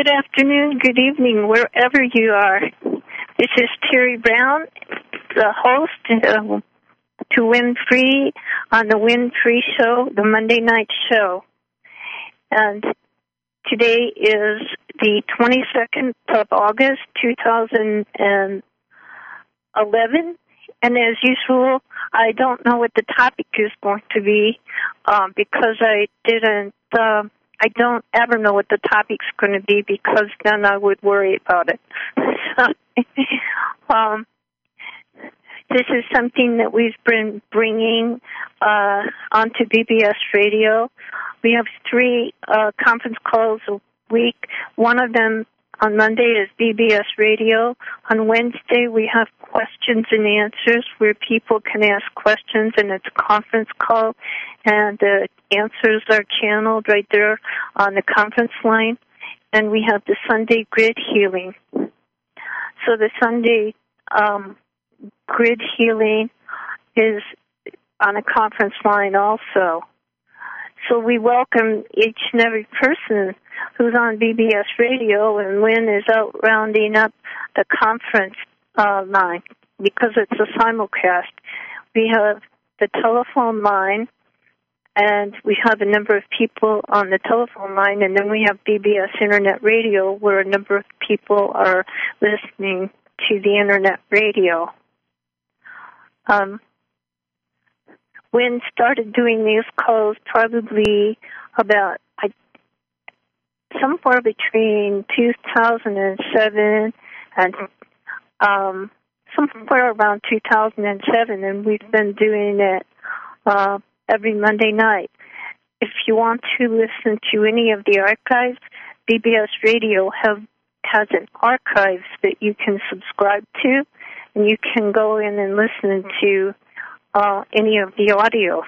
Good afternoon, good evening, wherever you are. This is Terry Brown, the host to Win Free on the Win Free Show, the Monday night show. And today is the 22nd of August, 2011. And as usual, I don't know what the topic is going to be because I don't ever know what the topic's going to be because then I would worry about it. This is something that we've been bringing onto BBS Radio. We have 3 conference calls a week. One of them on Monday is BBS Radio. On Wednesday, we have questions and answers where people can ask questions, and it's a conference call, and the answers are channeled right there on the conference line. And we have the Sunday grid healing. So the Sunday grid healing is on a conference line also. So we welcome each and every person who's on BBS Radio, and Lynn is out rounding up the conference line because it's a simulcast. We have the telephone line, and we have a number of people on the telephone line, and then we have BBS Internet Radio where a number of people are listening to the Internet Radio. Wynn started doing these calls probably about somewhere between 2007 and somewhere around 2007, and we've been doing it every Monday night. If you want to listen to any of the archives, BBS Radio has an archives that you can subscribe to, and you can go in and listen to any of the audios.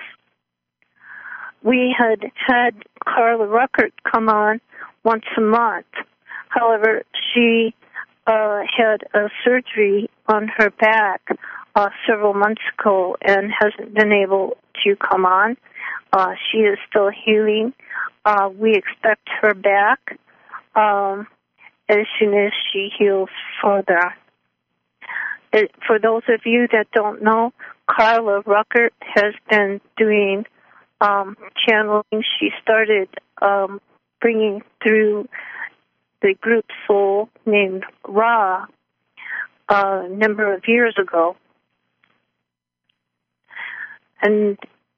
We had Carla Ruckert come on once a month. However, she had a surgery on her back several months ago and hasn't been able to come on. She is still healing. We expect her back as soon as she heals further. For those of you that don't know, Carla Ruckert has been doing channeling. She started bringing through the group soul named Ra a number of years ago. And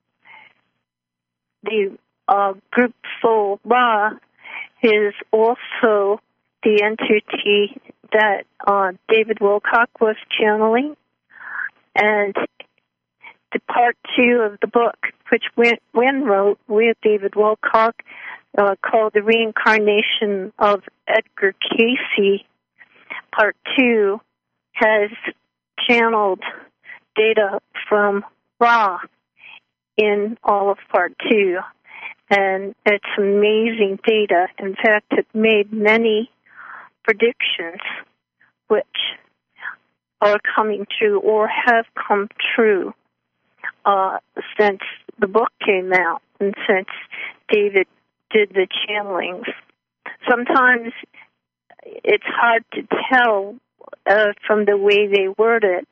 the group soul Ra is also the entity that David Wilcock was channeling. And the part 2 of the book, which Wynn wrote with David Wilcock, called The Reincarnation of Edgar Cayce, part 2 has channeled data from Ra in all of part 2. And it's amazing data. In fact, it made many predictions which are coming true or have come true since the book came out and since David did the channelings. Sometimes it's hard to tell from the way they word it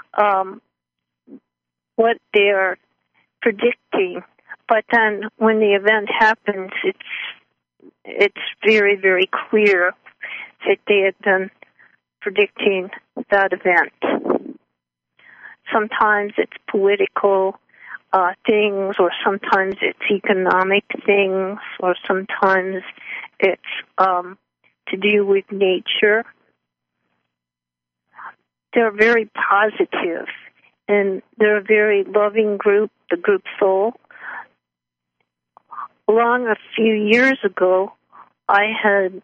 what they're predicting, but then when the event happens, it's very, very clear that they had been predicting that event. Sometimes it's political things, or sometimes it's economic things, or sometimes it's to do with nature. They're very positive, and they're a very loving group, the group soul. Along a few years ago, I had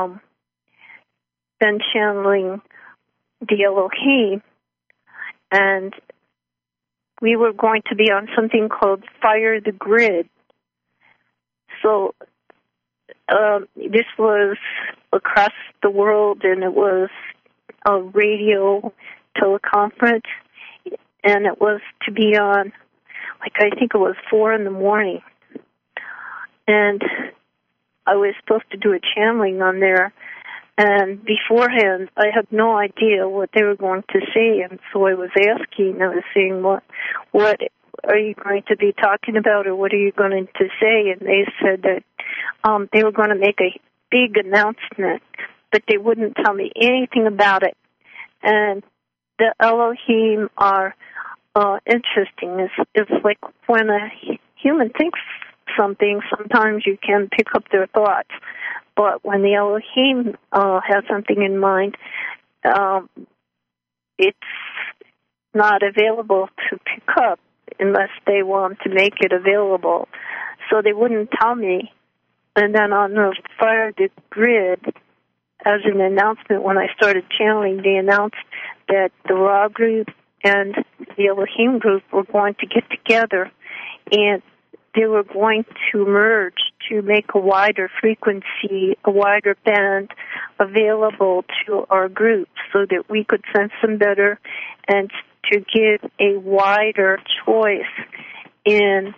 been channeling the Elohim, and we were going to be on something called Fire the Grid. So this was across the world, and it was a radio teleconference, and it was to be on, I think it was 4 a.m. And I was supposed to do a channeling on there, And beforehand, I had no idea what they were going to say, and so I was asking. I was saying, "What are you going to be talking about, or what are you going to say?" And they said that they were going to make a big announcement, but they wouldn't tell me anything about it. And the Elohim are interesting. It's like when a human thinks something, sometimes you can pick up their thoughts. But when the Elohim has something in mind, it's not available to pick up unless they want to make it available. So they wouldn't tell me. And then on the Fire the Grid, as an announcement, when I started channeling, they announced that the Ra group and the Elohim group were going to get together, and they were going to merge to make a wider frequency, a wider band available to our group so that we could sense them better and to give a wider choice in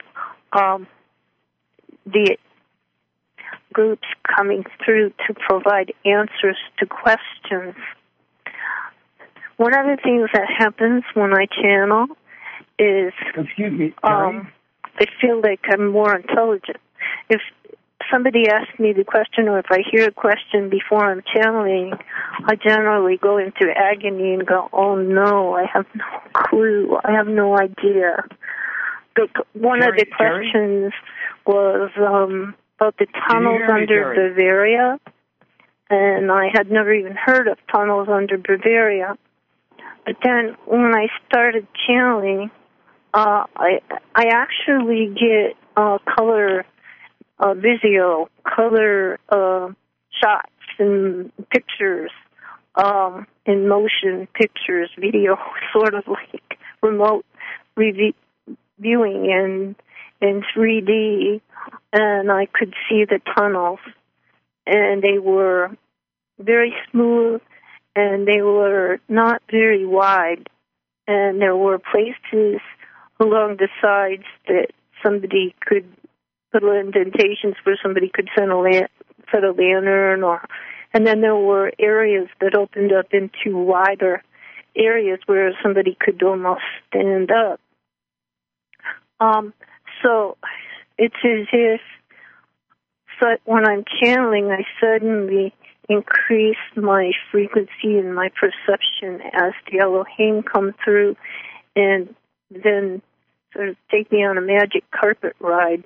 the groups coming through to provide answers to questions. One of the things that happens when I channel is Excuse me, Terry? I feel like I'm more intelligent. If somebody asks me the question, or if I hear a question before I'm channeling, I generally go into agony and go, "Oh no, I have no clue. I have no idea." One of the questions was about the tunnels under Bavaria, and I had never even heard of tunnels under Bavaria. But then when I started channeling, I actually get color Visio, color shots and pictures, in motion pictures, video, sort of like remote viewing in 3D, and I could see the tunnels, and they were very smooth, and they were not very wide, and there were places along the sides that somebody could put indentations where somebody could set a lantern, and then there were areas that opened up into wider areas where somebody could almost stand up. So it's as if when I'm channeling, I suddenly increase my frequency and my perception as the Elohim come through, and then sort of take me on a magic carpet ride.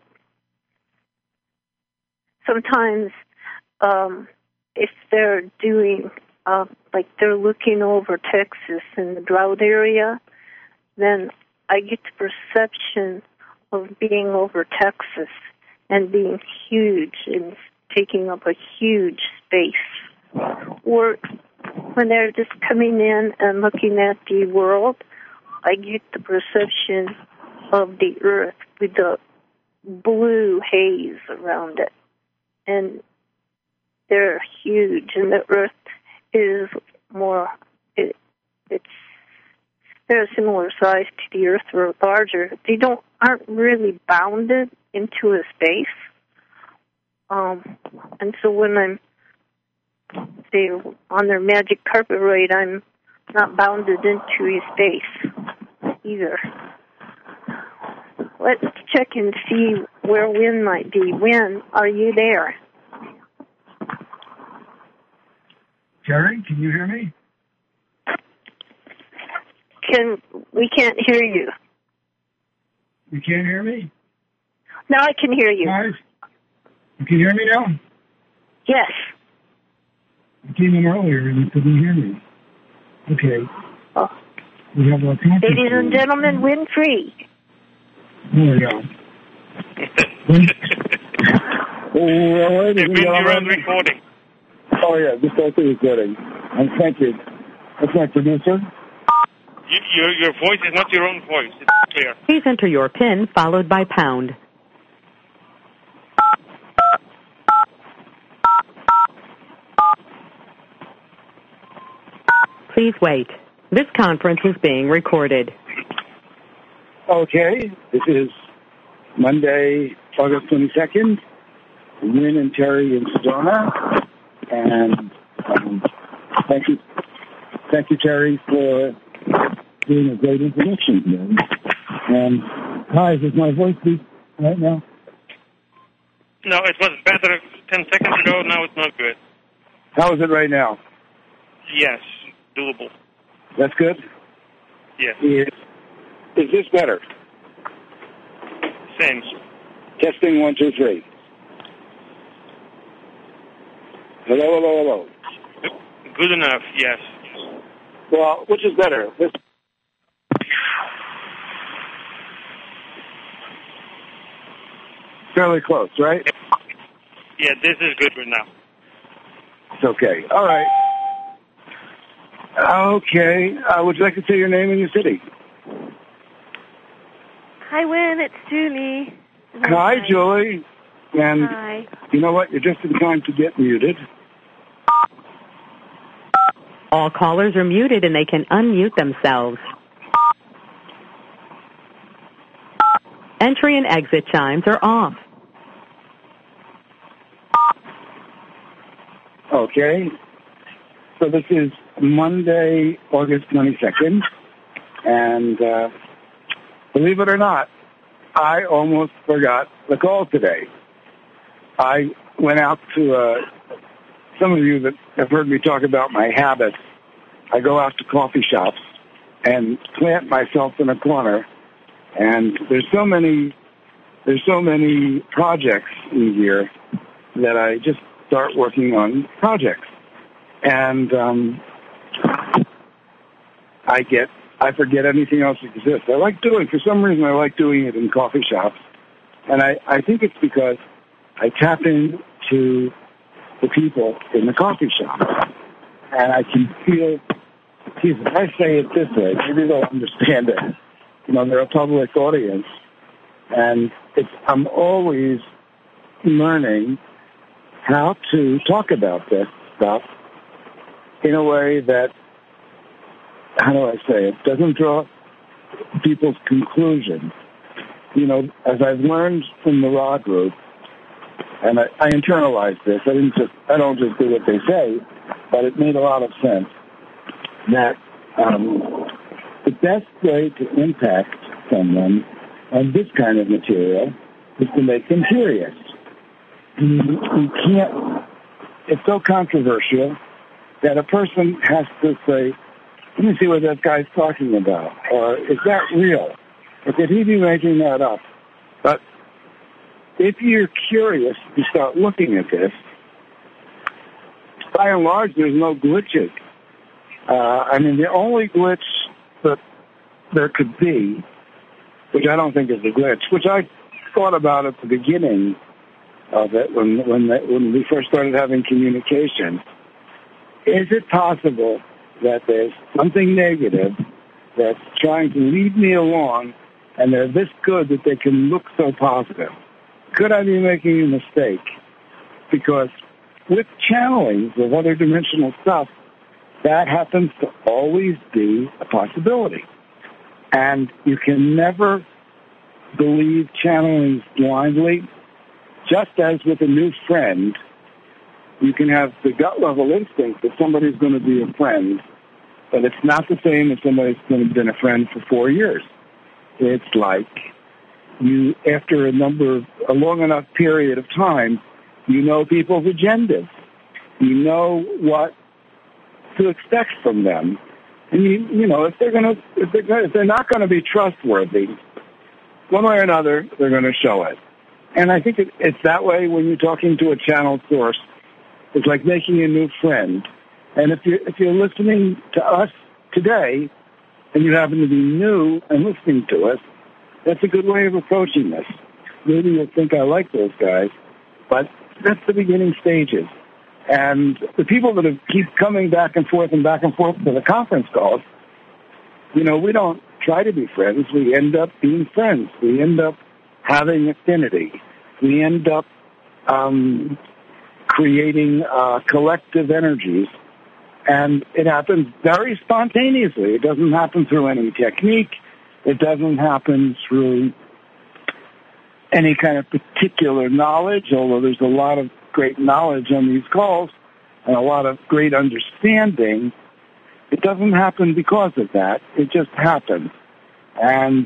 Sometimes if they're doing, like they're looking over Texas in the drought area, then I get the perception of being over Texas and being huge and taking up a huge space. Or when they're just coming in and looking at the world, I get the perception of the earth with the blue haze around it. And they're huge, and the earth is more, they're a similar size to the earth or larger. They aren't really bounded into a space. And so when I'm, say, on their magic carpet ride, I'm not bounded into a space either. Let's check and see where Wynn might be. Wynn, are you there? Jerry, can you hear me? We can't hear you. You can't hear me? Now I can hear you. Guys, you can hear me now? Yes. I came in earlier and you couldn't hear me. Okay. Oh. We have a conference. Ladies and gentlemen, Wynn Free. There we go. You're your own recording. Oh, yeah, just like the recording. And thank you. That's my producer. Your voice is not your own voice. It's clear. Please enter your PIN followed by pound. Please wait. This conference is being recorded. Okay, this is Monday, August 22nd. Wynn and Terry in Sedona. And Thank you, Terry, for doing a great introduction. And hi, is my voice deep right now? No, it was better 10 seconds ago. Now it's not good. How is it right now? Yes, doable. That's good? Yes. Is this better? Same. Testing 1, 2, 3. Hello. Good enough, yes. Well, which is better? Fairly close, right? Yeah, this is good right now. It's okay. All right. Okay. Would you like to say your name and your city? Hi, Win. It's Julie. Hi, Julie. And hi. You know what? You're just in time to get muted. All callers are muted and they can unmute themselves. Entry and exit chimes are off. Okay. So this is Monday, August 22nd. And believe it or not, I almost forgot the call today. I went out to, some of you that have heard me talk about my habits, I go out to coffee shops and plant myself in a corner. And there's so many projects in here that I just start working on projects. And I forget anything else exists. For some reason I like doing it in coffee shops. And I think it's because I tap into the people in the coffee shop. And I can feel, geez, if I say it this way, maybe they'll understand it. You know, they're a public audience. And I'm always learning how to talk about this stuff in a way that, how do I say it, doesn't draw people's conclusions. You know, as I've learned from the Ra group, and I internalized this, I don't just do what they say, but it made a lot of sense that the best way to impact someone on this kind of material is to make them curious. You can't, it's so controversial that a person has to say, let me see what that guy's talking about, or is that real? Or could he be making that up? But if you're curious, you start looking at this, by and large, there's no glitches. The only glitch that there could be, which I don't think is a glitch, which I thought about at the beginning of it when we first started having communication, is it possible that there's something negative that's trying to lead me along and they're this good that they can look so positive? Could I be making a mistake? Because with channelings of other dimensional stuff, that happens to always be a possibility. And you can never believe channelings blindly. Just as with a new friend, you can have the gut-level instinct that somebody's going to be a friend, but it's not the same as somebody's going to have been a friend for 4 years. It's like you, after a long enough period of time, you know people's agendas. You know what to expect from them. And you know, if they're not going to be trustworthy, one way or another, they're going to show it. And I think it's that way when you're talking to a channel source. It's like making a new friend. And if you're listening to us today, and you happen to be new and listening to us, that's a good way of approaching this. Maybe you'll think I like those guys, but that's the beginning stages. And the people that keep coming back and forth to the conference calls, you know, we don't try to be friends. We end up being friends. We end up having affinity. We end up creating collective energies. And it happens very spontaneously. It doesn't happen through any technique. It doesn't happen through any kind of particular knowledge, although there's a lot of great knowledge on these calls. and a lot of great understanding, it doesn't happen because of that. It just happens. And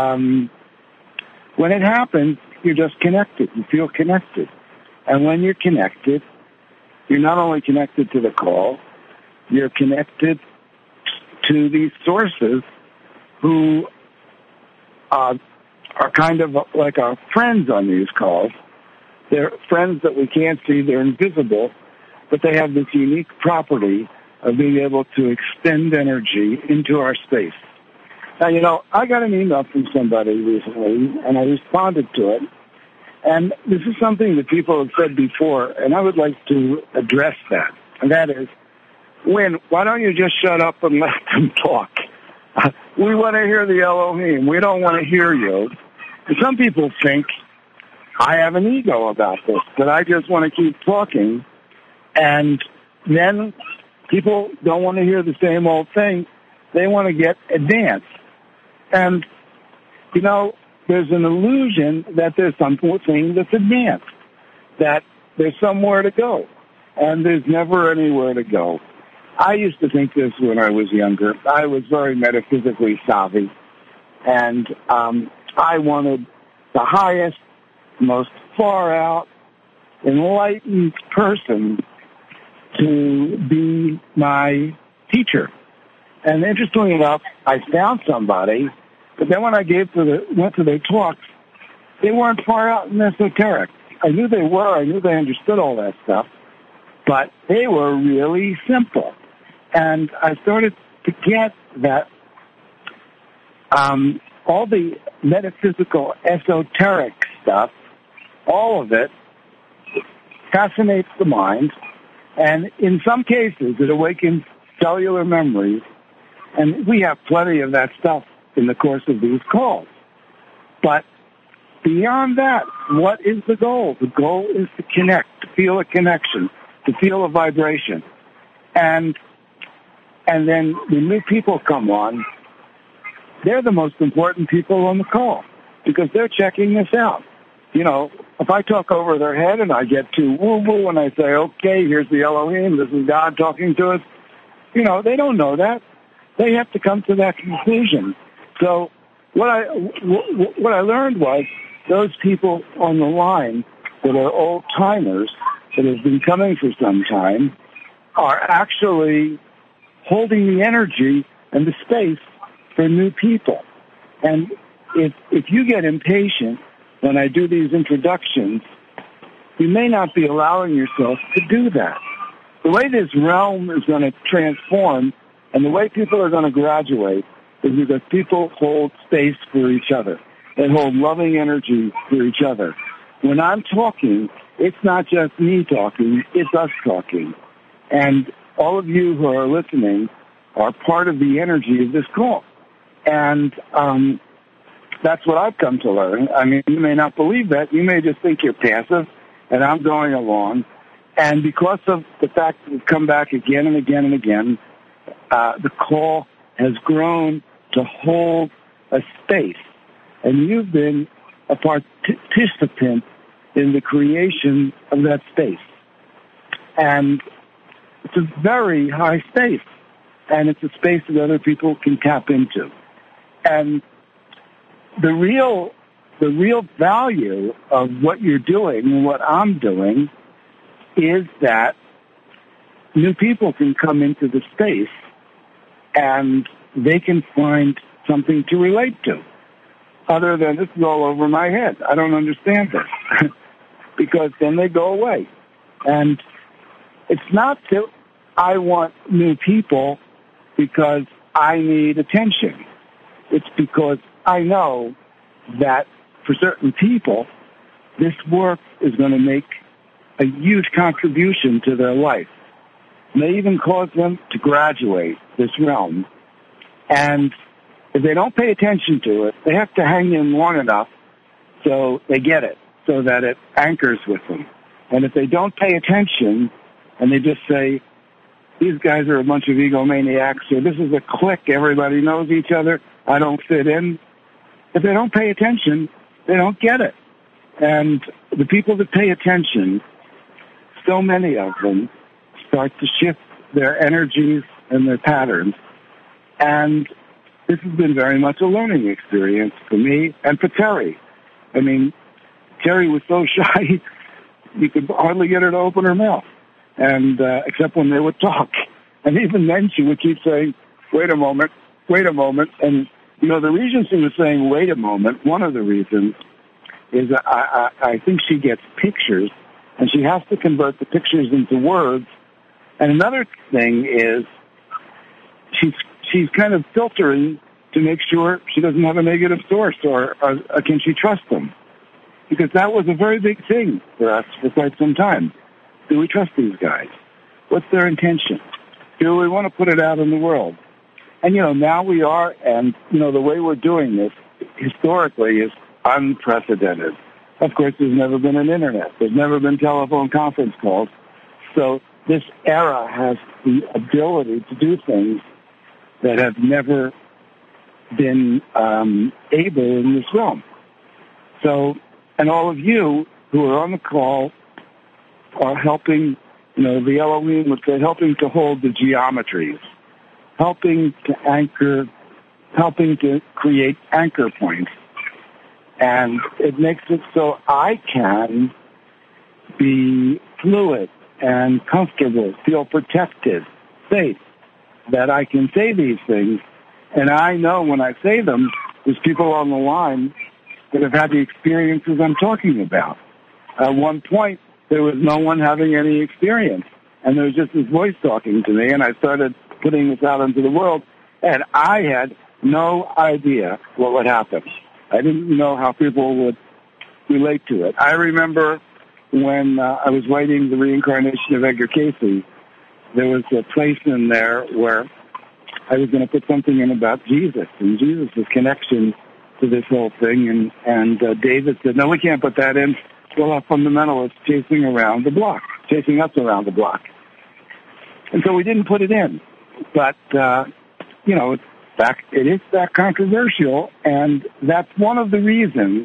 when it happens, you're just connected. You feel connected. And when you're connected, you're not only connected to the call, you're connected to these sources who are kind of like our friends on these calls. They're friends that we can't see. They're invisible, but they have this unique property of being able to extend energy into our space. Now, I got an email from somebody recently, and I responded to it. And this is something that people have said before, and I would like to address that. And that is, Win, why don't you just shut up and let them talk? We want to hear the Elohim. We don't want to hear you. And some people think I have an ego about this, that I just want to keep talking. And then people don't want to hear the same old thing. They want to get advanced. And, there's an illusion that there's something that's advanced, that there's somewhere to go. And there's never anywhere to go. I used to think this when I was younger. I was very metaphysically savvy. And I wanted the highest, most far out, enlightened person to be my teacher. And interestingly enough, I found somebody, but then when I went to their talks, they weren't far out and esoteric. I knew they were. I knew they understood all that stuff, but they were really simple. And I started to get that all the metaphysical, esoteric stuff, all of it fascinates the mind, and in some cases it awakens cellular memories, and we have plenty of that stuff in the course of these calls. But beyond that, what is the goal? The goal is to connect, to feel a connection, to feel a vibration. And then when new people come on, they're the most important people on the call because they're checking this out. If I talk over their head and I get too woo-woo and I say, okay, here's the Elohim, this is God talking to us, they don't know that. They have to come to that conclusion. So what I learned was those people on the line that are old-timers that have been coming for some time are actually holding the energy and the space for new people. And if you get impatient when I do these introductions, you may not be allowing yourself to do that. The way this realm is going to transform and the way people are going to graduate is because people hold space for each other. They hold loving energy for each other. When I'm talking, it's not just me talking, it's us talking. And all of you who are listening are part of the energy of this call. And that's what I've come to learn. I mean, you may not believe that. You may just think you're passive, and I'm going along. And because of the fact that we've come back again and again and again, the call has grown to hold a space. And you've been a participant in the creation of that space. And it's a very high space. And it's a space that other people can tap into. And the real value of what you're doing and what I'm doing is that new people can come into the space and they can find something to relate to. Other than this is all over my head. I don't understand this. Because then they go away. And it's not that I want new people because I need attention. It's because I know that for certain people, this work is going to make a huge contribution to their life. May even cause them to graduate this realm. And if they don't pay attention to it, they have to hang in long enough so they get it, so that it anchors with them. And if they don't pay attention and they just say, these guys are a bunch of egomaniacs, or this is a clique, everybody knows each other, I don't fit in. If they don't pay attention, they don't get it. And the people that pay attention, so many of them start to shift their energies and their patterns. And this has been very much a learning experience for me and for Terry. I mean, Terry was so shy, you could hardly get her to open her mouth, and except when they would talk. And even then she would keep saying, wait a moment. And, you know, the reason she was saying, wait a moment, one of the reasons is I think she gets pictures, and she has to convert the pictures into words. And another thing is she's kind of filtering to make sure she doesn't have a negative source, or can she trust them? Because that was a very big thing for us for quite some time. Do we trust these guys? What's their intention? Do we want to put it out in the world? And, you know, now we are, and, you know, the way we're doing this historically is unprecedented. Of course, there's never been an internet. There's never been telephone conference calls. So this era has the ability to do things that have never been able in this realm. So, and all of you who are on the call are helping, you know, the Elohim would say, helping to hold the geometries, helping to anchor, helping to create anchor points. And it makes it so I can be fluid and comfortable, feel protected, safe, that I can say these things. And I know when I say them, there's people on the line that have had the experiences I'm talking about. At one point, there was no one having any experience. And there was just this voice talking to me, and I started putting this out into the world, and I had no idea what would happen. I didn't know how people would relate to it. I remember when I was writing The Reincarnation of Edgar Cayce, there was a place in there where I was going to put something in about Jesus and Jesus' connection to this whole thing. And David said, no, we can't put that in. We'll have fundamentalists chasing us around the block. And so we didn't put it in. But, you know, it is that controversial, and that's one of the reasons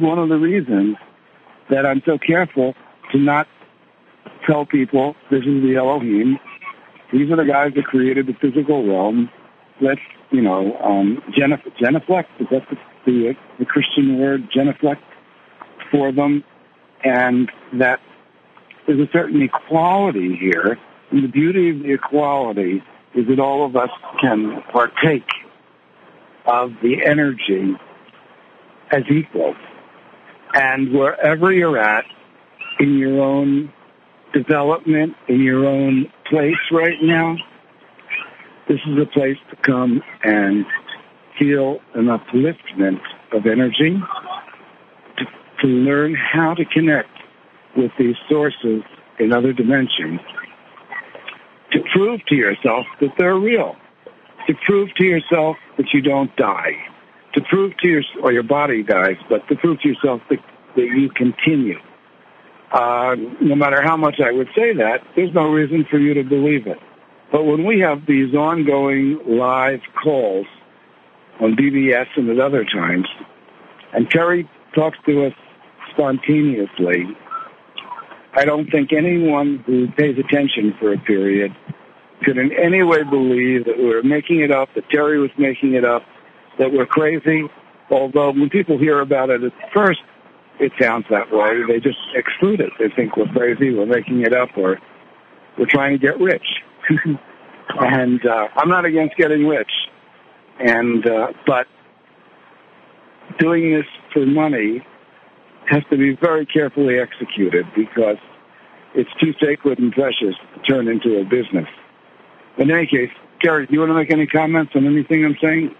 that I'm so careful to not tell people this is the Elohim. These are the guys that created the physical realm. Let's, you know, genuflect, is that the Christian word, genuflect for them, and that there's a certain equality here, and the beauty of the equality is that all of us can partake of the energy as equals. And wherever you're at, in your own development, in your own place right now, this is a place to come and feel an upliftment of energy, to learn how to connect with these sources in other dimensions, to prove to yourself that they're real, to prove to yourself that you don't die, to prove to your body dies, but to prove to yourself that you continue. No matter how much I would say that, there's no reason for you to believe it. But when we have these ongoing live calls on BBS and at other times, and Terry talks to us spontaneously, I don't think anyone who pays attention for a period could in any way believe that we're making it up, that Terry was making it up, that we're crazy, although when people hear about it at first, it sounds that way. They just exclude it. They think we're crazy, we're making it up, or we're trying to get rich. And I'm not against getting rich, but doing this for money has to be very carefully executed because it's too sacred and precious to turn into a business. In any case, Gary, do you want to make any comments on anything I'm saying?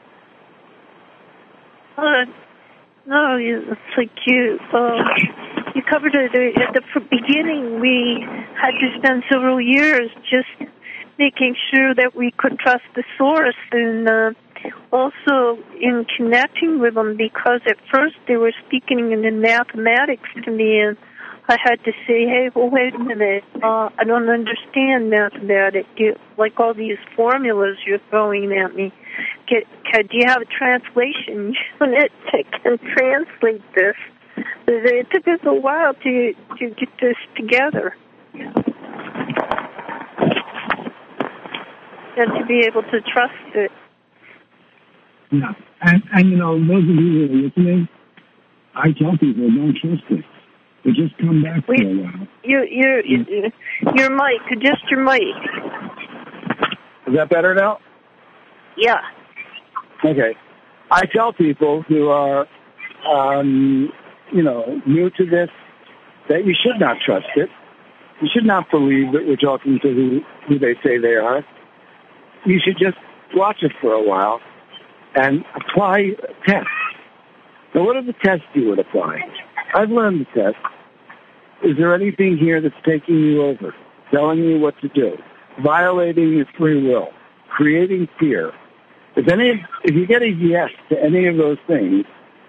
No, it's like you covered it at the beginning. We had to spend several years just making sure that we could trust the source, and also in connecting with them, because at first they were speaking in the mathematics to me, and I had to say, hey, well, wait a minute, I don't understand mathematics, like all these formulas you're throwing at me. Do you have a translation unit that can translate this? It took us a while to get this together. and to be able to trust it. Yeah. And those of you who are listening, I tell people, don't trust it. But just come back for a while. Your mic, just your mic. Is that better now? Yeah. Okay. I tell people who are, new to this that you should not trust it. You should not believe that we're talking to who they say they are. You should just watch it for a while and apply tests. Now, what are the tests you would apply? I've learned the test. Is there anything here that's taking you over, telling you what to do, violating your free will, creating fear? If you get a yes to any of those things,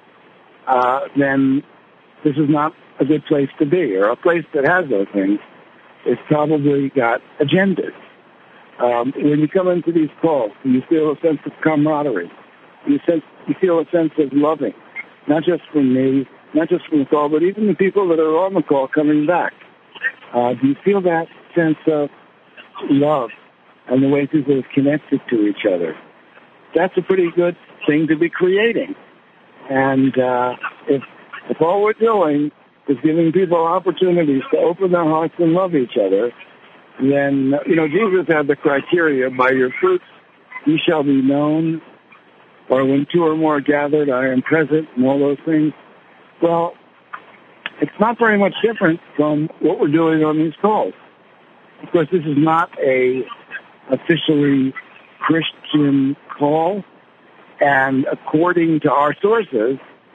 then this is not a good place to be, or a place that has those things. It's probably got agendas. When you come into these calls, you feel a sense of camaraderie. You feel a sense of loving, not just from me, not just from the call, but even the people that are on the call coming back. Do you feel that sense of love and the way people are connected to each other? That's a pretty good thing to be creating. And if all we're doing is giving people opportunities to open their hearts and love each other, then, Jesus had the criteria, by your fruits you shall be known, or when two or more are gathered, I am present, and all those things. Well, it's not very much different from what we're doing on these calls. Of course, this is not a officially Christian call, and according to our sources,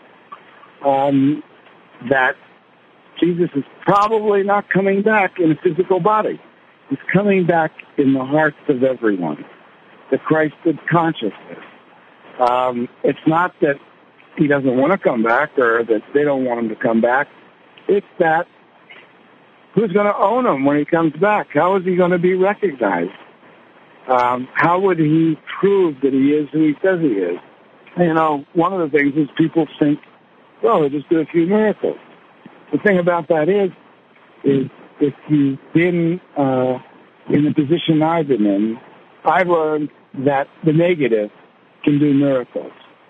that Jesus is probably not coming back in a physical body. He's coming back in the hearts of everyone, the Christed consciousness. It's not that he doesn't want to come back or that they don't want him to come back. It's that who's going to own him when he comes back? How is he going to be recognized? How would he prove that he is who he says he is? One of the things is people think, well, he'll just do a few miracles. The thing about that is if you've been in the position I've been in, I've learned that the negative can do miracles.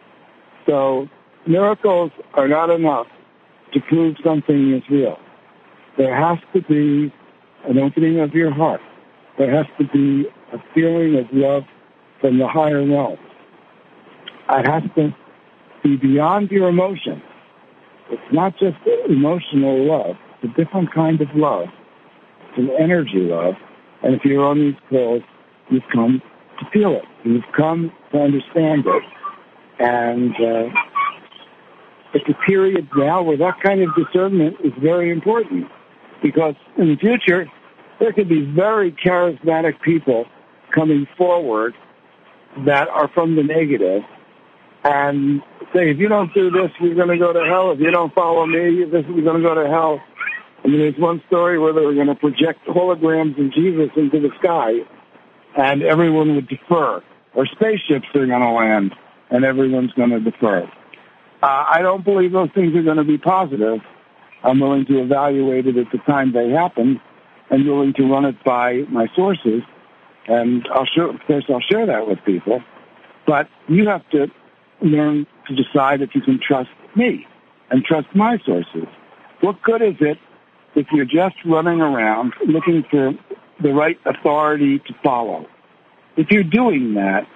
So miracles are not enough to prove something is real. There has to be an opening of your heart. There has to be a feeling of love from the higher realm. It has to be beyond your emotions. It's not just emotional love. It's a different kind of love. It's an energy love. And if you're on these calls, you've come to feel it. You've come to understand it. And it's a period now where that kind of discernment is very important. Because in the future, there could be very charismatic people coming forward that are from the negative and say, if you don't do this, you're going to go to hell. If you don't follow me, you're going to go to hell. I mean, there's one story where they were going to project holograms of Jesus into the sky, and everyone would defer. Or spaceships are going to land, and everyone's going to defer. I don't believe those things are going to be positive. I'm willing to evaluate it at the time they happen, and willing to run it by my sources. And of course, I'll share that with people. But you have to learn to decide if you can trust me and trust my sources. What good is it if you're just running around looking for the right authority to follow? If you're doing that,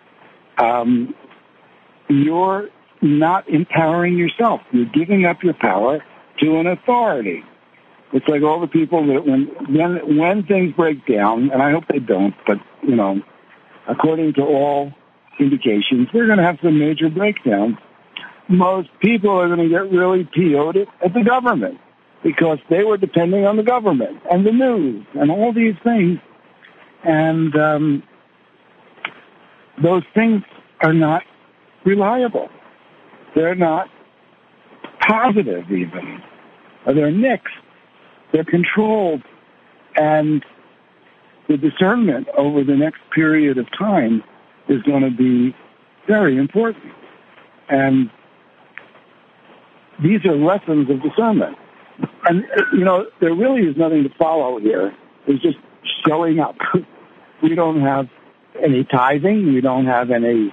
you're not empowering yourself. You're giving up your power to an authority. It's like all the people that when things break down, and I hope they don't, but, according to all indications, we're going to have some major breakdowns. Most people are going to get really PO'd at the government because they were depending on the government and the news and all these things. And those things are not reliable. They're not positive even. They're mixed. They're controlled. And the discernment over the next period of time is going to be very important. And these are lessons of discernment. And, there really is nothing to follow here. It's just showing up. We don't have any tithing. We don't have any.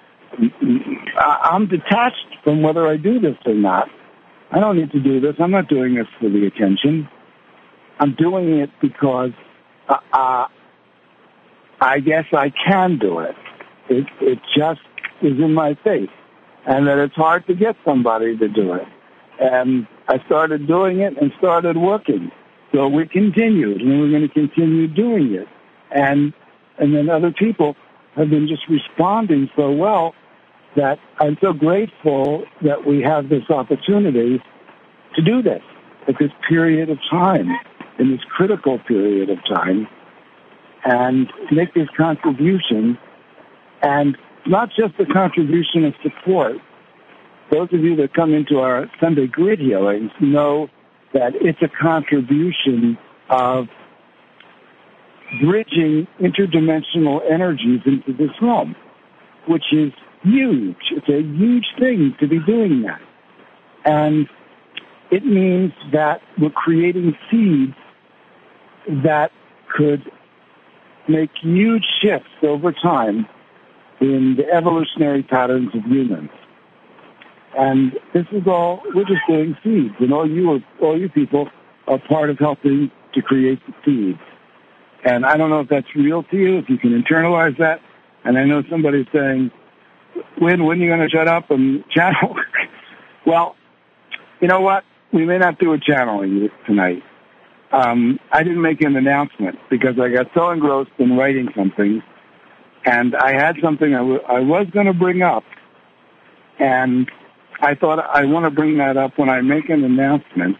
I'm detached from whether I do this or not. I don't need to do this. I'm not doing this for the attention. I'm doing it because I guess I can do it. It just is in my faith, and that it's hard to get somebody to do it. And I started doing it and started working. So we continued, and we're going to continue doing it. And then other people have been just responding so well that I'm so grateful that we have this opportunity to do this at this period of time, in this critical period of time, and make this contribution. And not just a contribution of support. Those of you that come into our Sunday grid healings know that it's a contribution of bridging interdimensional energies into this realm, which is huge. It's a huge thing to be doing that. And it means that we're creating seeds that could make huge shifts over time in the evolutionary patterns of humans. And this is all, we're just doing seeds. And all you people are part of helping to create the seeds. And I don't know if that's real to you, if you can internalize that. And I know somebody's saying, when are you going to shut up and channel? Well, you know what? We may not do a channeling tonight. I didn't make an announcement because I got so engrossed in writing something. And I had something I was going to bring up. And I thought I want to bring that up when I make an announcement.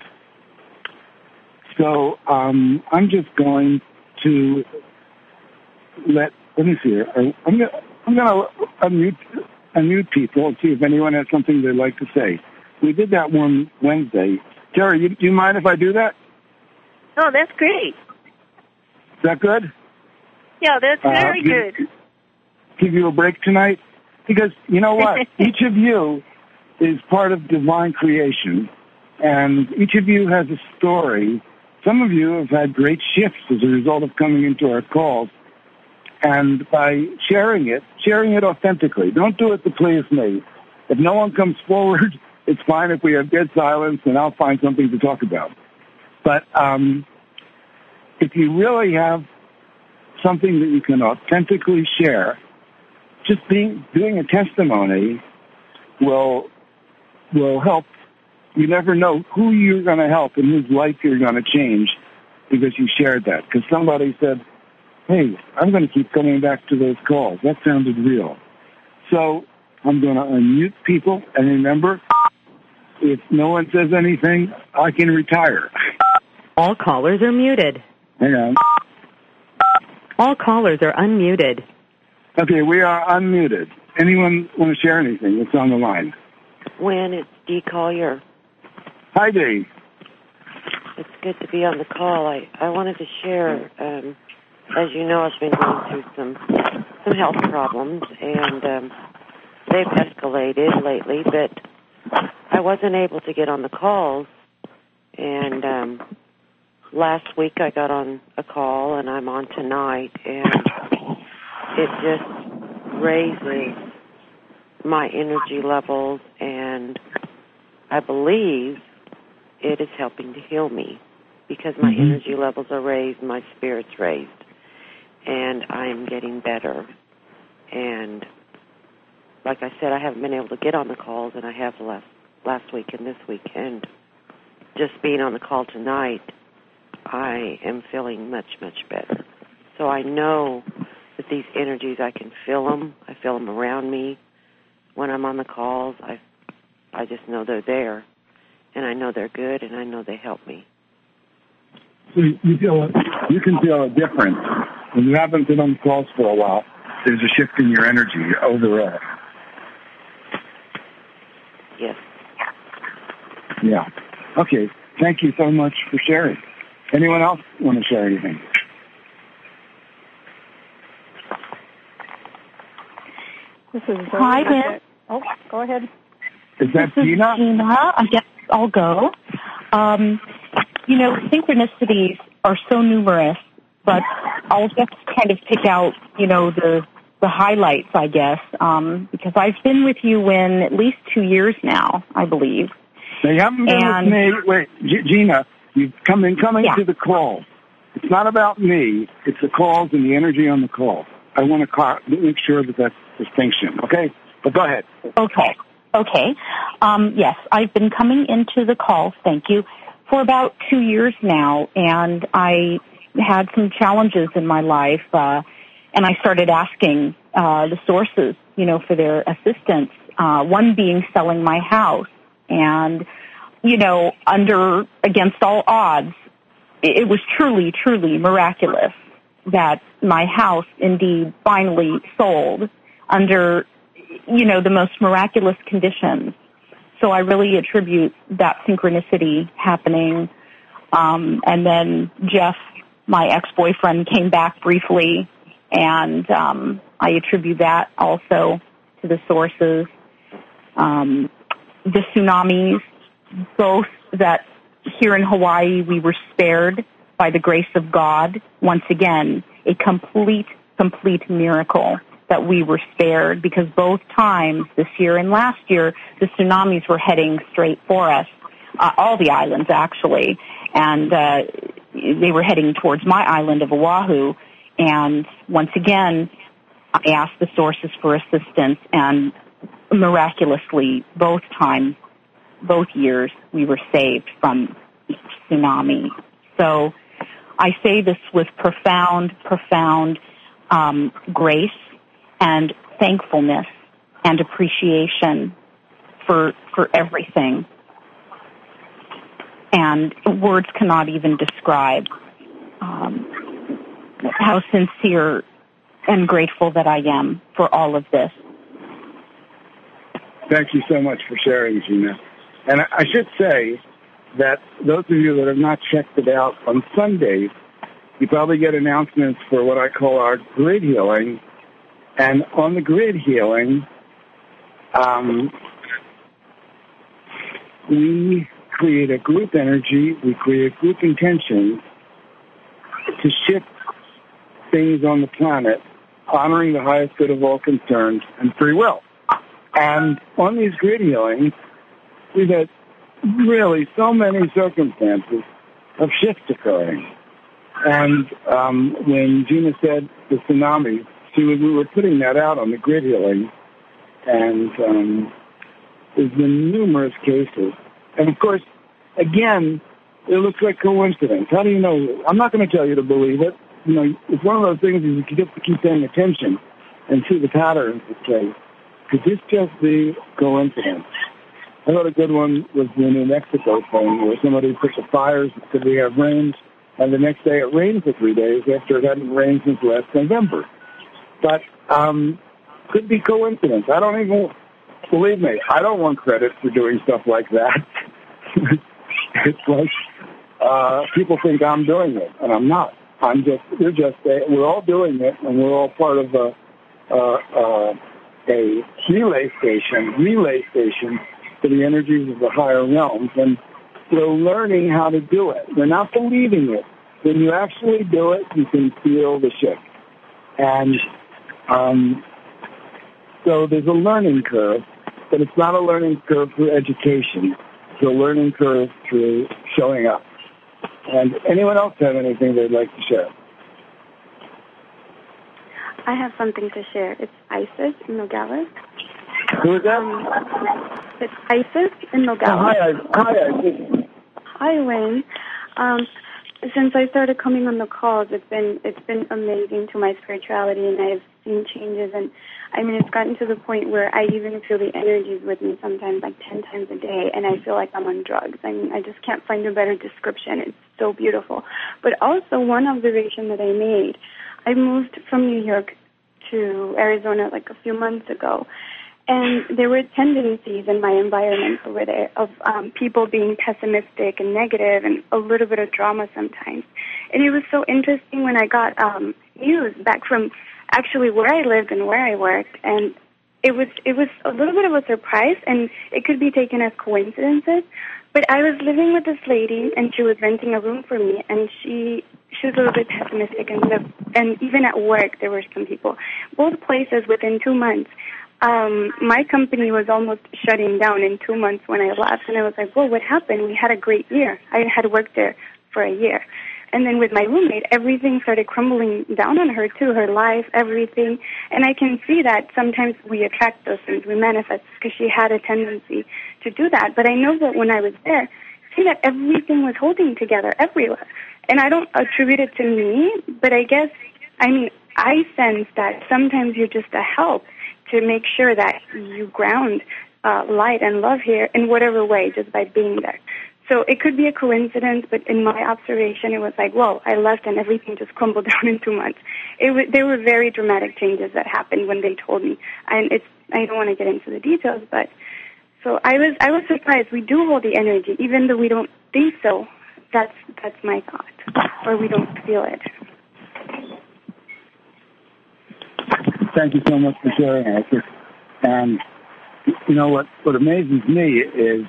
So I'm just going to let me see here. I'm going to unmute people and see if anyone has something they'd like to say. We did that one Wednesday. Terry, do you mind if I do that? Oh, that's great. Is that good? Yeah, that's very good. Give you a break tonight? Because you know what? Each of you is part of divine creation, and each of you has a story. Some of you have had great shifts as a result of coming into our calls, and by sharing it authentically. Don't do it to please me. If no one comes forward, it's fine if we have dead silence, and I'll find something to talk about. But if you really have something that you can authentically share, just doing a testimony will help. You never know who you're going to help and whose life you're going to change because you shared that. Because somebody said, hey, I'm going to keep coming back to those calls. That sounded real. So I'm going to unmute people. And remember, if no one says anything, I can retire. All callers are muted. Hang on. All callers are unmuted. Okay, we are unmuted. Anyone want to share anything that's on the line? When it's Dee Collier. Hi, Dee. It's good to be on the call. I wanted to share, as you know, I've been going through some health problems, and they've escalated lately, but I wasn't able to get on the calls, and last week I got on a call, and I'm on tonight, and it just raises my energy levels, and I believe it is helping to heal me because my energy levels are raised, my spirit's raised, and I am getting better. And like I said, I haven't been able to get on the calls, and I have last week and this week, and just being on the call tonight, I am feeling much, much better. So I know that these energies, I can feel them. I feel them around me. When I'm on the calls, I just know they're there, and I know they're good, and I know they help me. So you can feel a difference. When you haven't been on the calls for a while, there's a shift in your energy overall. Yes. Yeah. Okay. Thank you so much for sharing. Anyone else want to share anything? This is Hi, Ben. Oh, go ahead. Is that Gina? Gina. I guess I'll go. Synchronicities are so numerous, but I'll just kind of pick out, the the highlights, I guess, because I've been with you, Wynn, at least 2 years now, I believe. Now, you haven't been with me. Wait, Gina, you've coming to the call. It's not about me. It's the calls and the energy on the call. I want to make sure that that's distinction, okay? But go ahead. Okay. Yes, I've been coming into the calls, thank you, for about 2 years now, and I had some challenges in my life, and I started asking the sources, for their assistance, one being selling my house. And, against all odds, it was truly, truly miraculous that my house indeed finally sold under, the most miraculous conditions. So I really attribute that synchronicity happening. And then Jeff, my ex-boyfriend, came back briefly, and I attribute that also to the sources. The tsunamis, both that here in Hawaii we were spared by the grace of God. Once again, a complete miracle that we were spared, because both times, this year and last year, the tsunamis were heading straight for us, all the islands actually, and they were heading towards my island of Oahu. And once again, I asked the sources for assistance, and miraculously, both times, both years, we were saved from tsunami. So I say this with profound grace and thankfulness and appreciation for everything. And words cannot even describe how sincere and grateful that I am for all of this. Thank you so much for sharing, Gina. And I should say that those of you that have not checked it out, on Sundays, you probably get announcements for what I call our grid healing. And on the grid healing, we create a group energy, we create group intentions to shift things on the planet, honoring the highest good of all concerned and free will. And on these grid healings, we've had really so many circumstances of shifts occurring. And when Gina said the tsunami, we were putting that out on the grid healing, and there's been numerous cases. And of course, again, it looks like coincidence. How do you know? I'm not going to tell you to believe it. It's one of those things is you have to keep paying attention and see the patterns at play. Could this just be coincidence? I thought a good one was the New Mexico thing, where somebody put the fires and said we have rains, and the next day it rained for 3 days after it hadn't rained since last November. But could be coincidence. I don't even, believe me, I don't want credit for doing stuff like that. It's like people think I'm doing it, and I'm not. We're all doing it, and we're all part of a relay station to the energies of the higher realms, and we're learning how to do it. We're not believing it. When you actually do it, you can feel the shift. And so there's a learning curve, but it's not a learning curve through education. It's a learning curve through showing up. And anyone else have anything they'd like to share? I have something to share. It's Isis in Nogales. Who is that? It's Isis in Nogales. Hi, Isis. Hi, Wayne. Since I started coming on the calls, it's been amazing to my spirituality, and I've seen changes. And I mean, it's gotten to the point where I even feel the energies with me sometimes, like 10 times a day, and I feel like I'm on drugs. I mean, I just can't find a better description. It's so beautiful. But also, one observation that I made, I moved from New York to Arizona like a few months ago, and there were tendencies in my environment over there of people being pessimistic and negative and a little bit of drama sometimes. And it was so interesting when I got news back from actually where I lived and where I worked, and it was a little bit of a surprise, and it could be taken as coincidences. But I was living with this lady, and she was renting a room for me, and she she was a little bit pessimistic, and even at work there were some people. Both places within 2 months. My company was almost shutting down in 2 months when I left, and I was like, whoa, what happened? We had a great year. I had worked there for a year. And then with my roommate, everything started crumbling down on her too, her life, everything. And I can see that sometimes we attract those things, we manifest, because she had a tendency to do that. But I know that when I was there, see that everything was holding together everywhere. And I don't attribute it to me, but I guess, I sense that sometimes you're just a help to make sure that you ground light and love here in whatever way, just by being there. So it could be a coincidence, but in my observation, it was like, whoa, I left and everything just crumbled down in 2 months. There were very dramatic changes that happened when they told me. And I don't want to get into the details, but so I was surprised. We do hold the energy, even though we don't think so. That's my thought, or we don't feel it. Thank you so much for sharing, Isis. And you know what amazes me is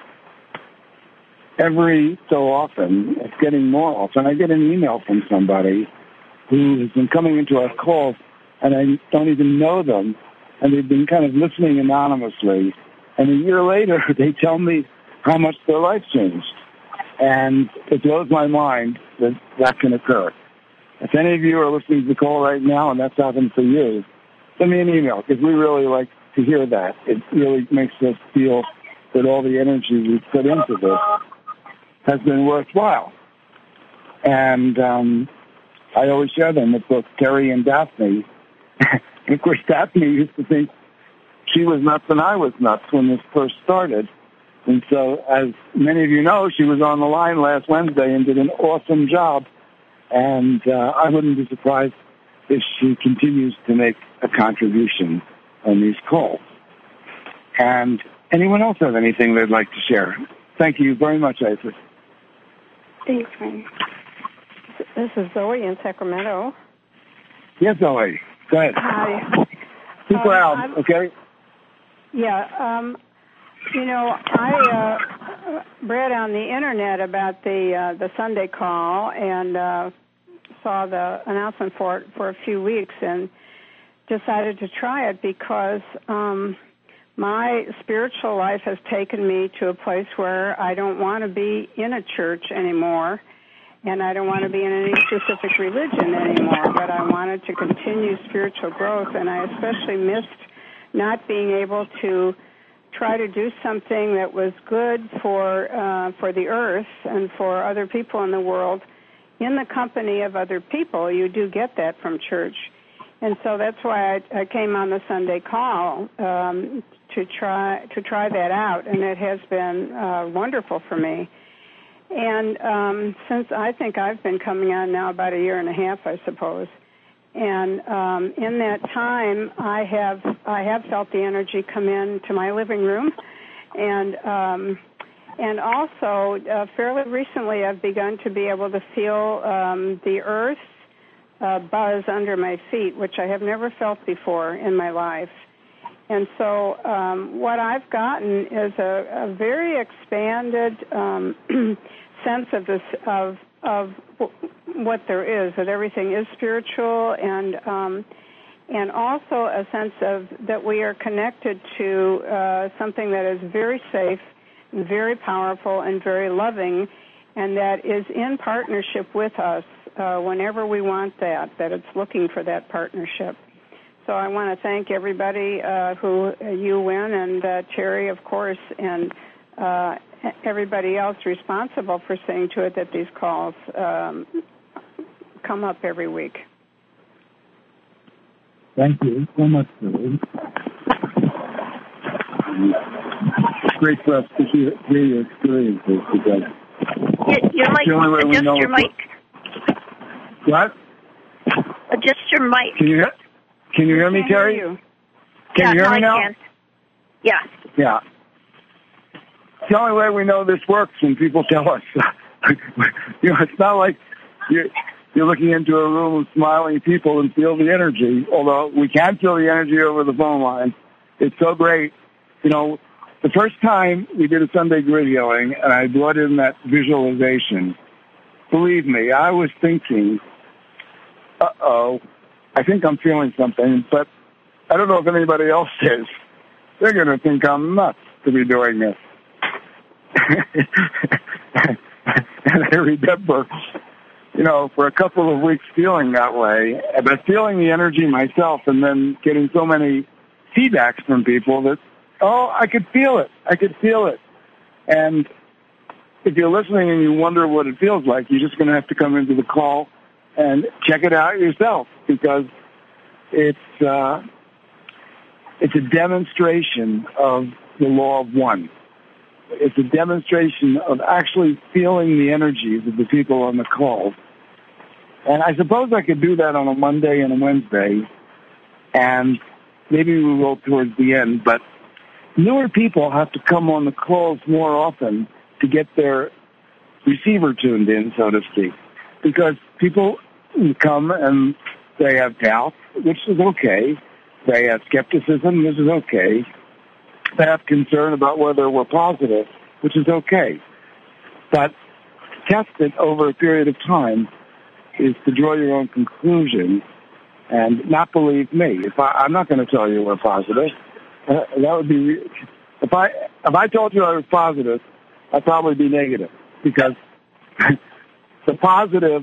every so often, it's getting more often, I get an email from somebody who has been coming into our calls, and I don't even know them, and they've been kind of listening anonymously, and a year later they tell me how much their life changed. And it blows my mind that that can occur. If any of you are listening to the call right now, and that's happened for you, send me an email, because we really like to hear that. It really makes us feel that all the energy we put into this has been worthwhile. And I always share them with both Terry and Daphne. And of course, Daphne used to think she was nuts and I was nuts when this first started. And so, as many of you know, she was on the line last Wednesday and did an awesome job. And I wouldn't be surprised if she continues to make a contribution on these calls. And anyone else have anything they'd like to share? Thank you very much, Isis. Thanks, Frank. This is Zoe in Sacramento. Yes, Zoe. Go ahead. Hi. Speak loud, okay? Yeah. I read on the internet about the Sunday call and saw the announcement for it for a few weeks and decided to try it because my spiritual life has taken me to a place where I don't want to be in a church anymore, and I don't want to be in any specific religion anymore, but I wanted to continue spiritual growth, and I especially missed not being able to try to do something that was good for the earth and for other people in the world in the company of other people. You do get that from church. And so that's why I came on the Sunday call to try that out, and it has been wonderful for me. And since I think I've been coming on now about a year and a half, I suppose, and in that time I have felt the energy come in to my living room, and also fairly recently I've begun to be able to feel the earth buzz under my feet, which I have never felt before in my life. And so what I've gotten is a very expanded sense of this of what there is, that everything is spiritual, and also a sense of that we are connected to something that is very safe, very powerful, and very loving, and that is in partnership with us whenever we want that it's looking for that partnership. So I want to thank everybody who you win, and Terry, of course, and everybody else responsible for seeing to it that these calls come up every week. Thank you so much, Billy. It's great for us to hear your experiences together. Your mic. Adjust your mic. What? Adjust your mic. Can you hear me, Terry? Can you hear me now? Can. Yeah. Yeah. It's the only way we know this works when people tell us. It's not like you're looking into a room of smiling people and feel the energy, although we can feel the energy over the phone line. It's so great. The first time we did a Sunday grid healing, and I brought in that visualization, believe me, I was thinking, uh-oh, I think I'm feeling something, but I don't know if anybody else is. They're going to think I'm nuts to be doing this. And I remember, for a couple of weeks feeling that way, but feeling the energy myself and then getting so many feedbacks from people that, I could feel it. I could feel it. And if you're listening and you wonder what it feels like, you're just going to have to come into the call and check it out yourself, because it's a demonstration of the law of one. It's a demonstration of actually feeling the energies of the people on the call. And I suppose I could do that on a Monday and a Wednesday, and maybe we will towards the end, but newer people have to come on the calls more often to get their receiver tuned in, so to speak, because people come and they have doubts, which is okay. They have skepticism, which is okay. They have concern about whether we're positive, which is okay. But to test it over a period of time is to draw your own conclusions and not believe me. I'm not going to tell you we're positive. That would be, if I told you I was positive, I'd probably be negative, because the positive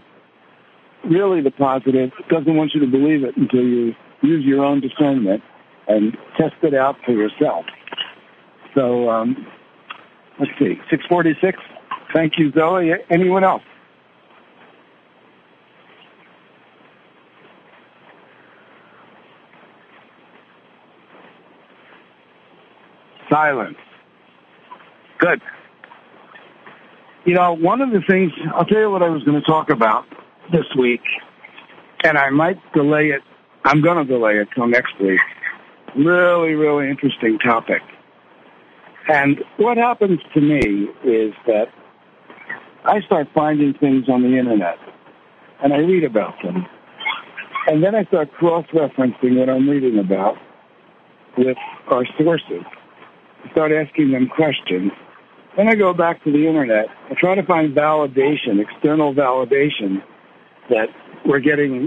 doesn't want you to believe it until you use your own discernment and test it out for yourself. So, let's see, 646. Thank you, Zoe. Anyone else? Silence. Good. One of the things, I'll tell you what I was going to talk about this week, and I might delay it. I'm going to delay it till next week. Really, really interesting topic. And what happens to me is that I start finding things on the internet, and I read about them. And then I start cross-referencing what I'm reading about with our sources. I start asking them questions. Then I go back to the internet. I try to find validation, external validation, that we're getting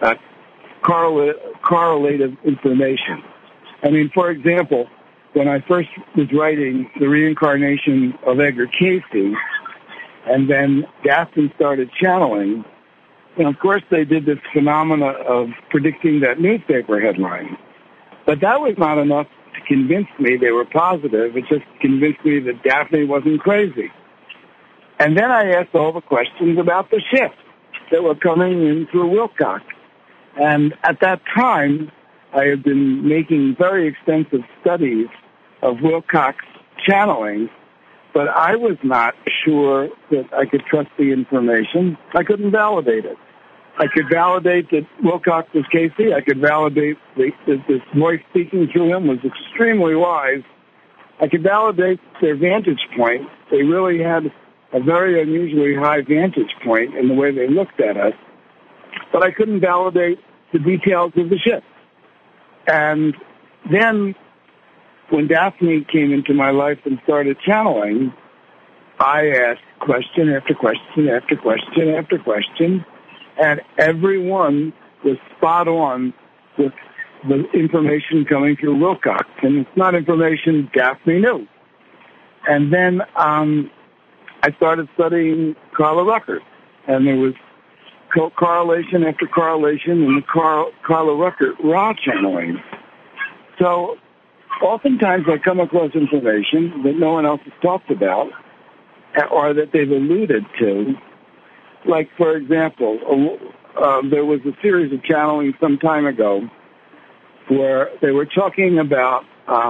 correlative information. I mean, for example, when I first was writing The Reincarnation of Edgar Cayce, and then Daphne started channeling, and of course they did this phenomena of predicting that newspaper headline. But that was not enough to convince me they were positive. It just convinced me that Daphne wasn't crazy. And then I asked all the questions about the shifts that were coming in through Wilcox. And at that time, I had been making very extensive studies of Wilcox channeling, but I was not sure that I could trust the information. I couldn't validate it. I could validate that Wilcox was Cayce. I could validate that this voice speaking through him was extremely wise. I could validate their vantage point. They really had a very unusually high vantage point in the way they looked at us, but I couldn't validate the details of the ship. And then when Daphne came into my life and started channeling, I asked question after question after question after question, and everyone was spot on with the information coming through Wilcox. And it's not information Daphne knew. And then I started studying Carla Ruckert, and there was correlation after correlation in the Carla Ruckert raw channeling. So oftentimes I come across information that no one else has talked about or that they've alluded to. Like, for example, there was a series of channeling some time ago where they were talking about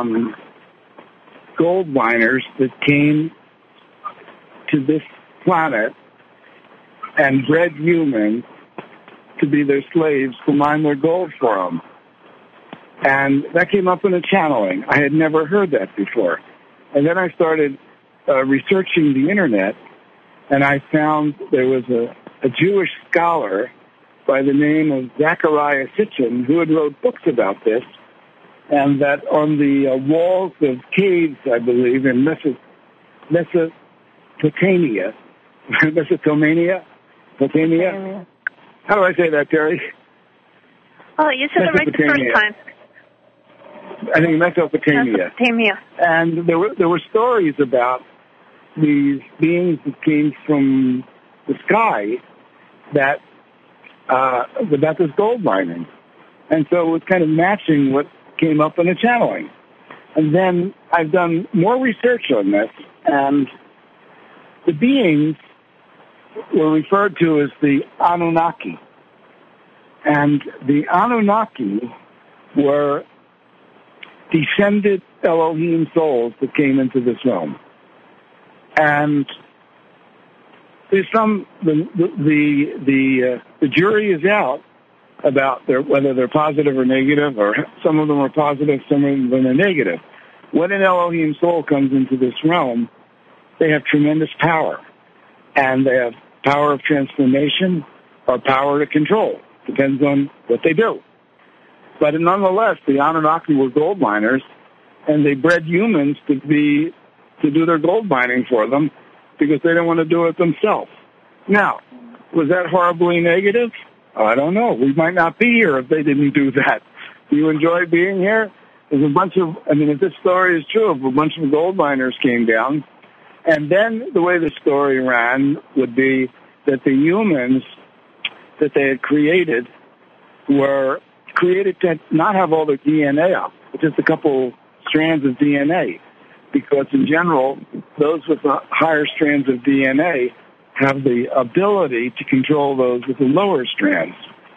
gold miners that came to this planet and bred humans to be their slaves to mine their gold for them. And that came up in a channeling. I had never heard that before. And then I started researching the internet, and I found there was a Jewish scholar by the name of Zechariah Sitchin who had wrote books about this, and that on the walls of caves, I believe, in Mesopotamia, Mesopotamia. How do I say that, Terry? Oh, you said it right the first time. I think Mesopotamia. And there were stories about these beings that came from the sky that about this gold mining. And so it was kind of matching what came up in the channeling. And then I've done more research on this, and the beings were referred to as the Anunnaki. And the Anunnaki were descended Elohim souls that came into this realm. And there's the jury is out about whether they're positive or negative, or some of them are positive, some of them are negative. When an Elohim soul comes into this realm, they have tremendous power. And they have power of transformation or power to control. Depends on what they do. But nonetheless, the Anunnaki were gold miners, and they bred humans to do their gold mining for them because they didn't want to do it themselves. Now, was that horribly negative? I don't know. We might not be here if they didn't do that. Do you enjoy being here? There's a bunch of, if this story is true, if a bunch of gold miners came down, and then the way the story ran would be that the humans that they had created were created to not have all their DNA up, but just a couple strands of DNA. Because in general, those with the higher strands of DNA have the ability to control those with the lower strands.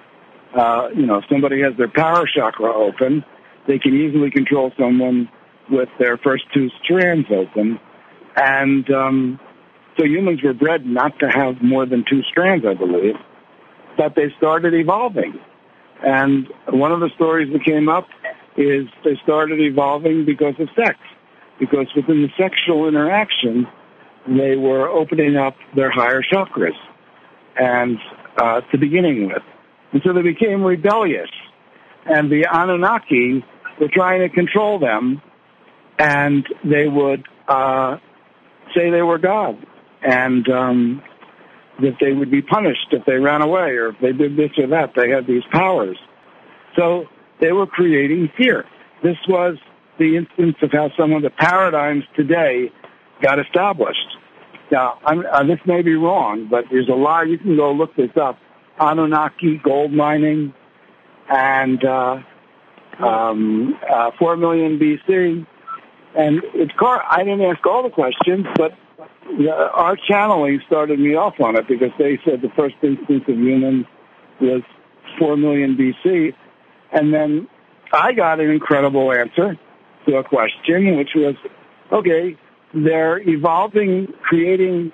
If somebody has their power chakra open, they can easily control someone with their first two strands open. And so humans were bred not to have more than two strands, I believe, but they started evolving. And one of the stories that came up is they started evolving because of sex. Because within the sexual interaction, they were opening up their higher chakras, and to beginning with. And so they became rebellious. And the Anunnaki were trying to control them, and they would say they were God, and that they would be punished if they ran away or if they did this or that. They had these powers. So they were creating fear. This was the instance of how some of the paradigms today got established. Now, this may be wrong, but there's a lot. You can go look this up. Anunnaki gold mining and 4 million BC. And I didn't ask all the questions, but our channeling started me off on it because they said the first instance of humans was 4 million BC. And then I got an incredible answer to a question, which was, okay, they're evolving, creating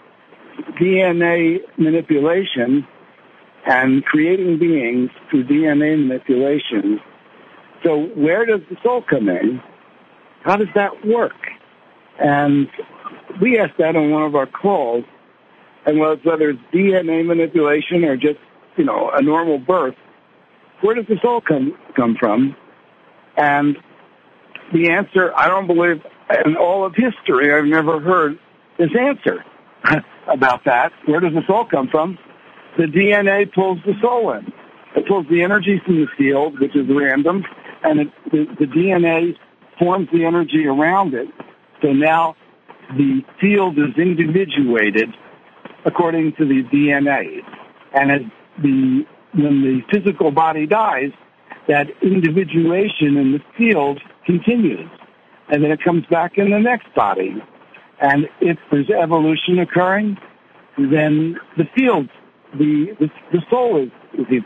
DNA manipulation and creating beings through DNA manipulation. So where does the soul come in? How does that work? And we asked that on one of our calls, and whether it's DNA manipulation or just, a normal birth, where does the soul come from? And the answer, I don't believe, in all of history, I've never heard this answer about that. Where does the soul come from? The DNA pulls the soul in. It pulls the energy from the field, which is random, and the DNA forms the energy around it. So now the field is individuated according to the DNA. And when the physical body dies, that individuation in the field continues. And then it comes back in the next body. And if there's evolution occurring, then the field, the soul is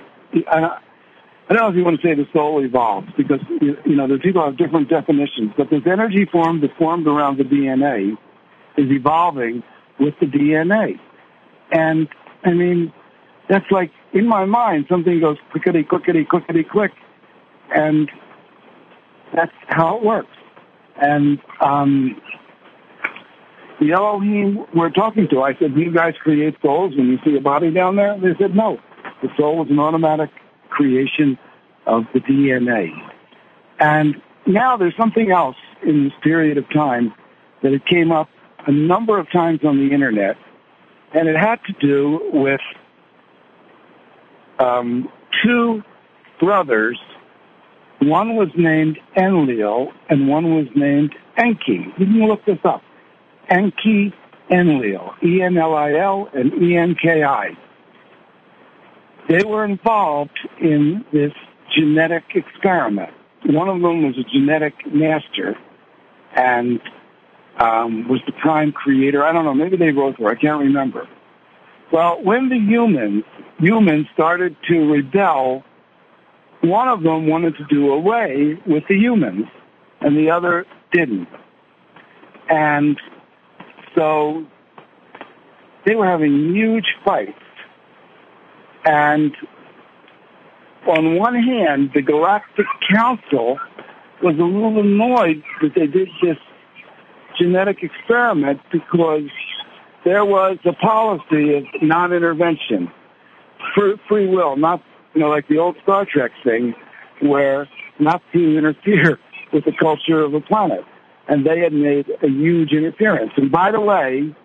I don't know if you want to say the soul evolves, because, the people have different definitions, but this energy form that formed around the DNA is evolving with the DNA. And, that's like, in my mind, something goes clickety, clickety, clickety, click, and that's how it works. And the Elohim we're talking to, I said, do you guys create souls when you see a body down there? They said, no. The soul is an automatic creation of the DNA. And now there's something else in this period of time that it came up a number of times on the internet, and it had to do with two brothers. One was named Enlil, and one was named Enki. You can look this up. Enki, Enlil, E-N-L-I-L and E-N-K-I. They were involved in this genetic experiment. One of them was a genetic master and was the prime creator. I don't know, maybe they both were. I can't remember. Well, when the humans started to rebel, one of them wanted to do away with the humans, and the other didn't. And so they were having huge fights. And on one hand, the Galactic Council was a little annoyed that they did this genetic experiment because there was a policy of non-intervention, free will, not, like the old Star Trek thing where not to interfere with the culture of a planet. And they had made a huge interference. And by the way,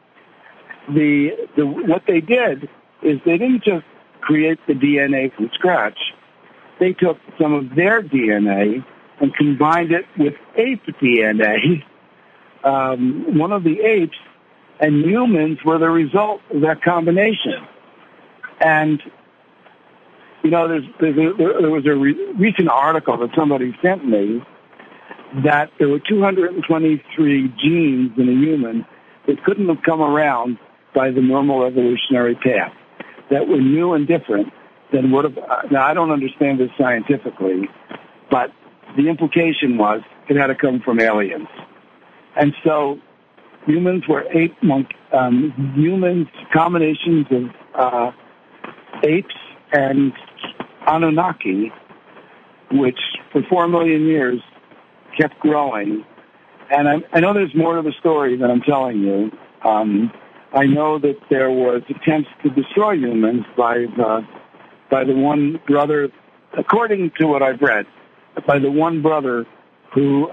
what they did is they didn't just create the DNA from scratch. They took some of their DNA and combined it with ape DNA, one of the apes, and humans were the result of that combination. And, there was a recent article that somebody sent me that there were 223 genes in a human that couldn't have come around by the normal evolutionary path, that were new and different than would have. Now, I don't understand this scientifically, but the implication was it had to come from aliens. And so humans were humans, combinations of apes and Anunnaki, which for 4 million years kept growing. And I know there's more to the story than I'm telling you. I know that there was attempts to destroy humans by the one brother, according to what I've read, by the one brother who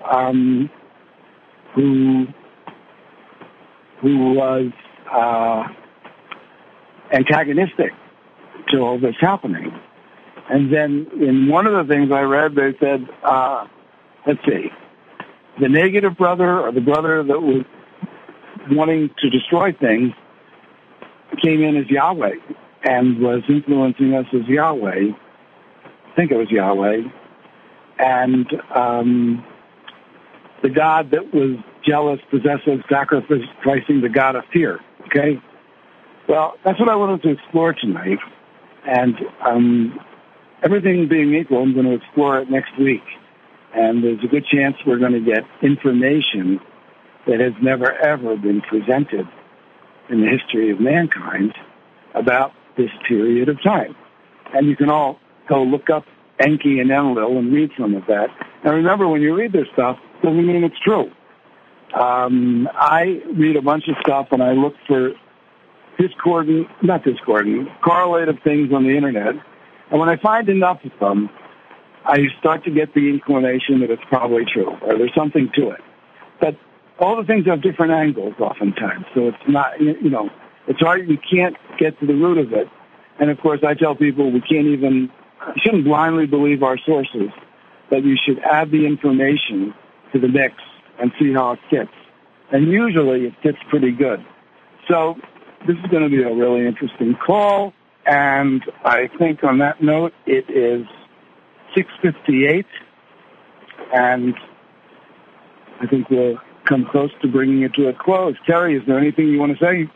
was antagonistic to all this happening. And then in one of the things I read, they said, let's see, the negative brother or the brother that was wanting to destroy things came in as Yahweh and was influencing us as Yahweh. I think it was Yahweh. And the God that was jealous, possessive, sacrificing the God of fear. Okay? Well, that's what I wanted to explore tonight. And everything being equal, I'm going to explore it next week. And there's a good chance we're going to get information that has never, ever been presented in the history of mankind about this period of time. And you can all go look up Enki and Enlil and read some of that. And remember, when you read this stuff, it doesn't mean it's true. I read a bunch of stuff and I look for correlative things on the internet. And when I find enough of them, I start to get the inclination that it's probably true, or there's something to it. But all the things have different angles oftentimes, so it's not, it's hard, you can't get to the root of it. And of course, I tell people you shouldn't blindly believe our sources, but you should add the information to the mix and see how it fits. And usually it fits pretty good. So this is going to be a really interesting call, and I think on that note, it is 6:58, and I think we'll come close to bringing it to a close. Terry, is there anything you want to say?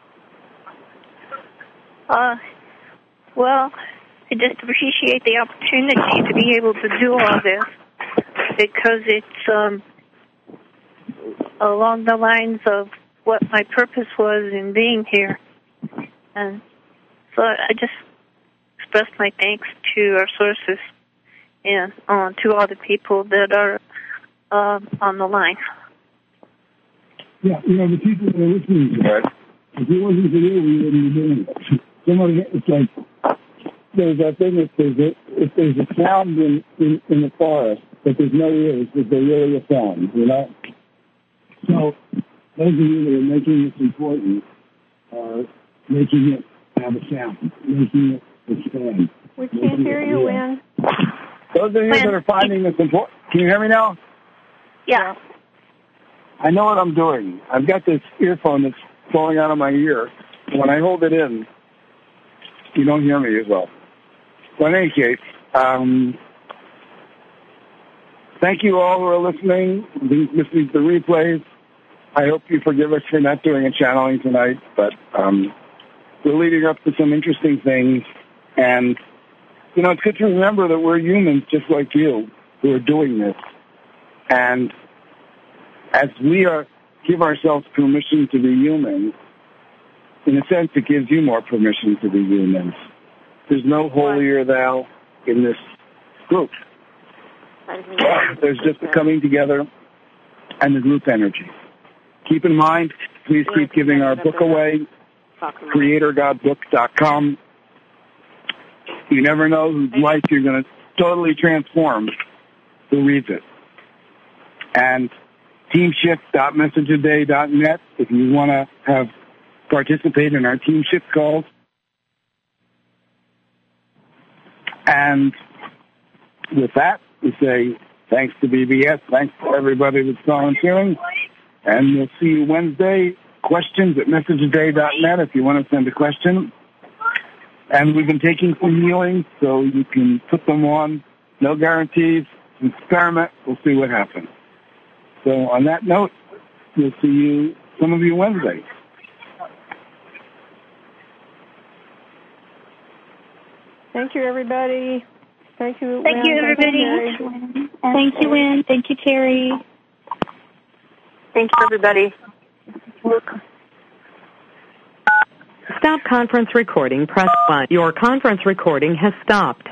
Well, I just appreciate the opportunity to be able to do all this because it's along the lines of what my purpose was in being here. And so I just express my thanks to our sources and to all the people that are on the line. Yeah, the people that are listening to it, if it wasn't for you, we wouldn't be doing it. It's like, there's that thing that says that if there's a sound in the forest, but there's no ears, that there really a sound, So, those of you that are making this important are making it have a sound, making it expand. We can't hear you, Wynn. Those of you that are finding this important, can you hear me now? Yeah. I know what I'm doing. I've got this earphone that's falling out of my ear. When I hold it in, you don't hear me as well. But in any case, thank you all who are listening to the replays. I hope you forgive us for not doing a channeling tonight, but we're leading up to some interesting things. And, you know, it's good to remember that we're humans just like you who are doing this. And as we give ourselves permission to be human, in a sense, it gives you more permission to be humans. There's no holier thou in this group. There's just the coming together and the group energy. Keep in mind, please keep giving our book away, CreatorGodBook.com. You never know whose life you're going to totally transform who reads it. And teamshift.messageaday.net if you want to participate in our Team Shift calls. And with that, we say thanks to BBS, thanks to everybody that's volunteering, and we'll see you Wednesday. Questions at messageaday.net if you want to send a question. And we've been taking some healings, so you can put them on. No guarantees. Experiment. We'll see what happens. So on that note, we'll see some of you Wednesday. Thank you, everybody. Thank you. Thank you, everybody. Thank you, Wynn. Thank you, Terry. Thank you, everybody. Stop conference recording. Press 1. Your conference recording has stopped.